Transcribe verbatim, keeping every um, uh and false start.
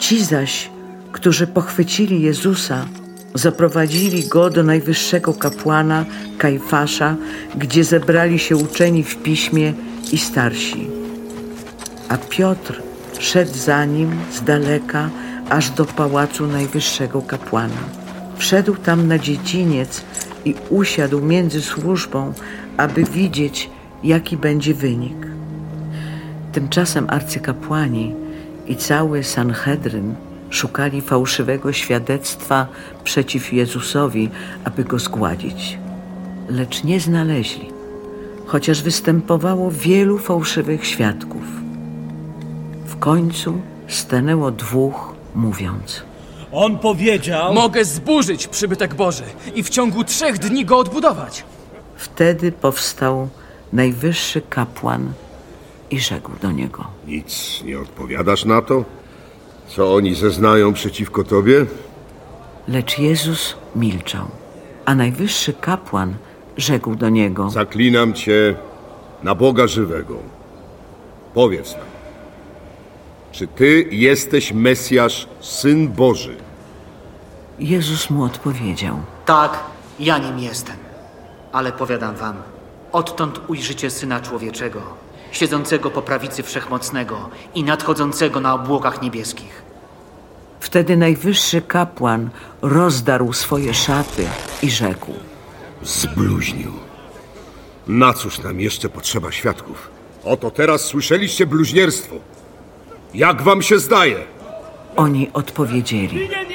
Ci zaś, którzy pochwycili Jezusa, zaprowadzili Go do najwyższego kapłana Kajfasza, gdzie zebrali się uczeni w piśmie i starsi. A Piotr szedł za nim z daleka aż do pałacu najwyższego kapłana. Wszedł tam na dziedziniec i usiadł między służbą, aby widzieć, jaki będzie wynik. Tymczasem arcykapłani i cały Sanhedryn szukali fałszywego świadectwa przeciw Jezusowi, aby go zgładzić. Lecz nie znaleźli, chociaż występowało wielu fałszywych świadków. W końcu stanęło dwóch, mówiąc: On powiedział... Mogę zburzyć przybytek Boży i w ciągu trzech dni go odbudować. Wtedy powstał najwyższy kapłan i rzekł do niego: Nic nie odpowiadasz na to? Co oni zeznają przeciwko tobie? Lecz Jezus milczał, a najwyższy kapłan rzekł do niego: Zaklinam cię na Boga żywego. Powiedz nam, czy ty jesteś Mesjasz, Syn Boży? Jezus mu odpowiedział: Tak, ja nim jestem. Ale powiadam wam, odtąd ujrzycie Syna Człowieczego, siedzącego po prawicy Wszechmocnego i nadchodzącego na obłokach niebieskich. Wtedy najwyższy kapłan rozdarł swoje szaty i rzekł: Zbluźnił. Na cóż nam jeszcze potrzeba świadków? Oto teraz słyszeliście bluźnierstwo. Jak wam się zdaje? Oni odpowiedzieli: